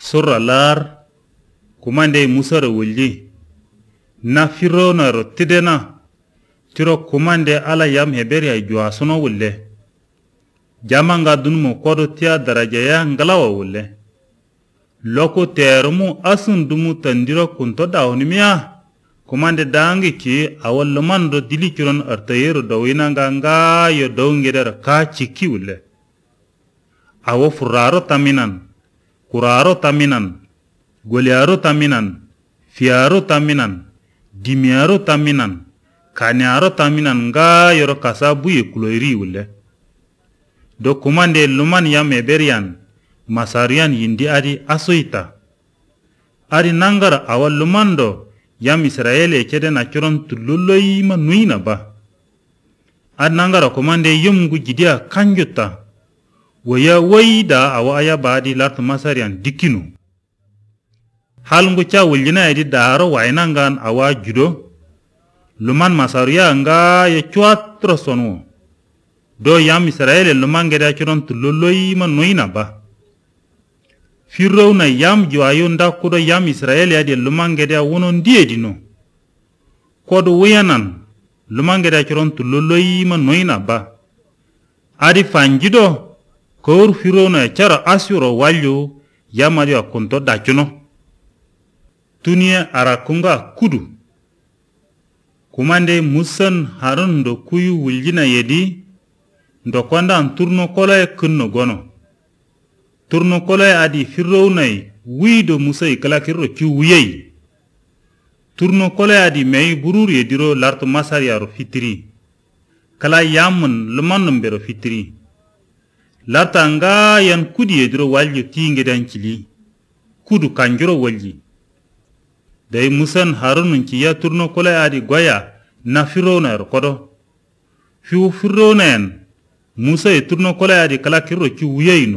surra lar kumande musara wulli na firona ro tidena tiro kumande ala yam heberi ay juasuno wulle jamanga dunmo kodo tia daraja ya ngalawa wulle loko termu asun dumu tandiro kunto dawnimiya kumande dangi ki awal mando dili kiron artayero dawina nga yo dawngedera ka chiki wulle awo furaro taminan kuraro taminan goliaro taminan fiaro taminan dimiaro taminan kanyaro taminan nga yoro kasabuye kuloiri wulle do kumande luman yam eberian masarian yindi adi asoita adi nangara awal lumando yam Israele kede na kiron tululoi ma nuina ba adi nangara kumande yumgu jidia kanjuta waya waida awa aya baadi lart masarian dikinu halngu cha wuljina edi daro wainangan awa judo luman masaria nga ye chuatro sonu do yam Israele luman geda kiron tululoi ma nuina ba firrow na yam juayo nda kudo yam Israele adi luman geda wono ndiye dino kodo wayanan luman geda kiron tululoi ma nuina ba adi fanjido kor firona chara asyuro walyo yamari akunto dachuno tunia arakunga kudu kumande musan harun do kuyu wuljina yedi ndo kwanda anturno kola kunno gono turno kola adi firona wido musai kala kirro ci wuyei turno kola adi mei burur yediro larto masariaro fitri kala yamun lumanum bero fitri larta nga yan kudi yediro walyo tinge dankili kudu kanjuro walji day musan harunun ci ya turno kola adi goya na firona ro kodo fiu firona en musa e turno kola adi kala kirro ci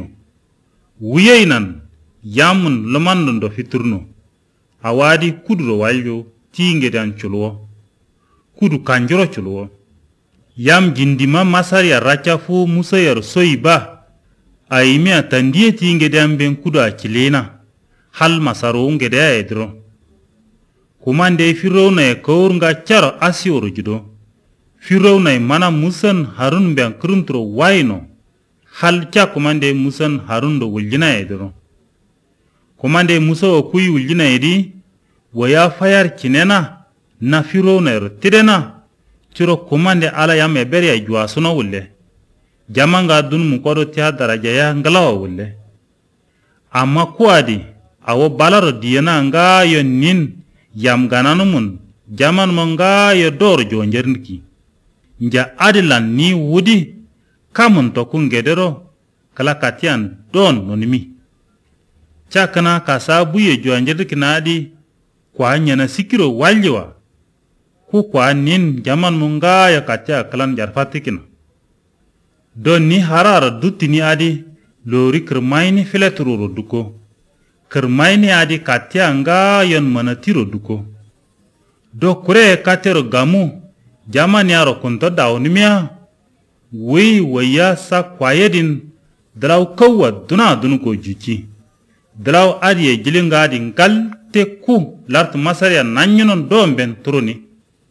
wuyeinan yamun lumandun do fiturno awadi kudu ro walyo tinge dan chulwo kudu kanjuro chulwo yam jindima masari racha fu musa yar soiba aimi atandie tinge damben kudu akilena hal masaro ngede edro kumande firona e kaurnga charo asioro judo firona mana musan harun ben kruntro waino hal cha kumande musan harun do wuljina edro kumande musa o kuyi wuljina edi waya fayar kinena na firona ro tidena ciro kumande ala yam eberi ay juasuno wulle jamanga dun mu kodo tia daraja ya ngalawa wulle amma kuadi awo balaro diyana nga yo nin yam gananu mun jaman mo nga yo dor jonjerniki nja adilan ni wudi kamun to kungedero kala katian don nonimi chakana kasabuye jonjerniki nadi kwa nyana sikiro waljewa ku kwa nin jaman munga ya katia kalan jarfatikina don ni harara dutini adi lori kermaini filetruro duko kermaini adi katia nga yon manatiro duko do kure katero gamu jaman yaro kunto daunimia wi waya sa kwayedin draw kawa duna dunuko juchi draw adi jilinga adi ngal te ku lart masaria nanyonon domben turuni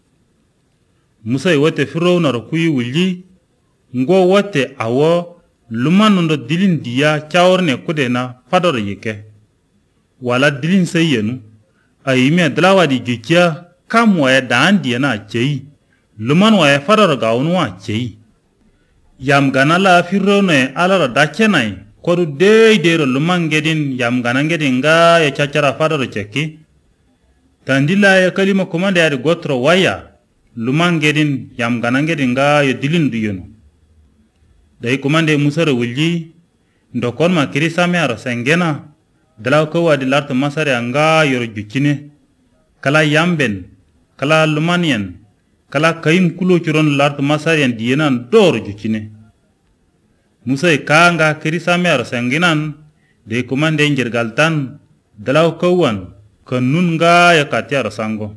musa wote firona ro kuyi wulji ngo wote awo lumanondo dilin diya chaworne kudena fador yike wala dilin sayenu ayime dlawadi jukia kamwa ya dandi na chei luman wa ya fador gaunwa chei yam ganala firona alara dakenai kodu deidero lumangedin yam ganangedin nga ya chachara fador cheki tandila ya kalima komanda ya gotro waya lumangedin yam ganangedin nga yo dilin duyono day komande musara wulji ndokon ma kiri samyaro sengena dalaw ko wadi lart masare nga yoro juccine kala yamben kala lumanien kala kayim kulo curon lart masare diyenan dor juccine musay kanga kiri samyaro sengenan day komande njergaltan dalaw ko wan kanun nga ya katiaro sango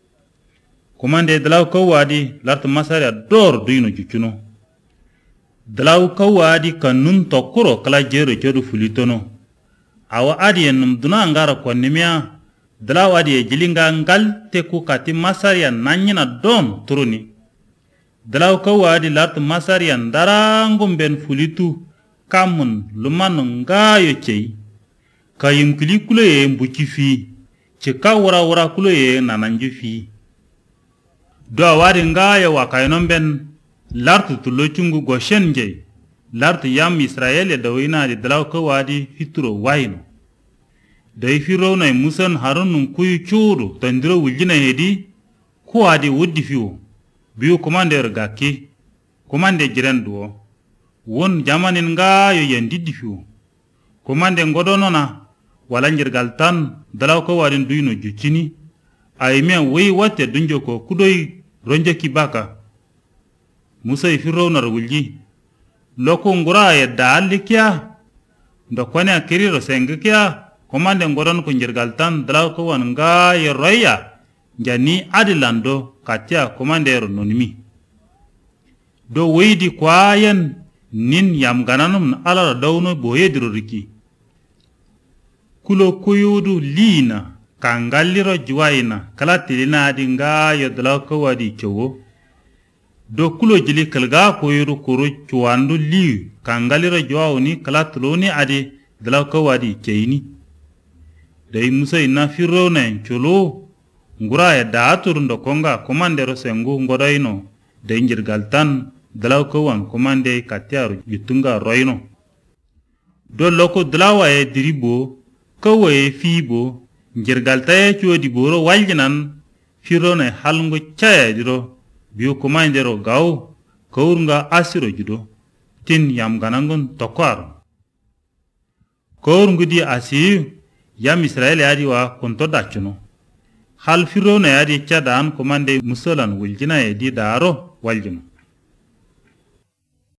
komande dalaw ko wadi lart masare dor duyno juccuno dalaw ko wadi kanun tokuro kala jero jodu fulitono awa adi num duna ngara konnimia dalaw adi jilinga ngal te ku kati masariya nanyina dom turuni dalaw kawa adi lart masariya ndarangum ben fulitu kamun lumanu ngayo chei kayim kili kuloye mbuki fi chika wura kuloye nananju fi do awadi ngayo wakaynon ben lart tulochungu goshen jei lart yam Israel dawina di dalaw kawa adi fituro waino day firo na musan harun kuyu churu tandiro wuljina hedi ko adi wuddi fiwo biyo commander gaki commande jirenduo won jamanin ngayo yandiddi fiwo commande ngodono na wala njirgal tan dalaw ko wadin duyno juccini ay men wey watte dunjo ko kudoy ronje kibaka musa firo na wulji loko ngura ya dalikia ndo kone kiriro sengkia commande ngodon ko njirgal tan dalaw ko wan ngayo roya jani adilando katia commande nonimi do weidi kwayan nin yam gananum ala dawno boyediro riki kulo kuyudu lina kangalliro juwaina kala tilina adi ngayo dalaw ko wadi chowo do kulo jili kalga koyuru kuru chuwandu li kangalliro juwawni kala tuloni adi dalaw ko wadi cheini day musa ina firro na cholo ngura ya daatur ndo konga komandero sengu ngodoino day njirgal tan dalaw ko wan komande katiaru yutunga roino do loko dalawa e diribo ko e fibo njirgal taye chodi boro waljinan firro na halngo chaya diro biyo komandero gaw kawrunga asiro judo tin yam ganangon tokwaro kawrungu di asiyu yam Israel adi wa konto dachuno hal firro na adi chadan komande musolan wuljina e di daro waljino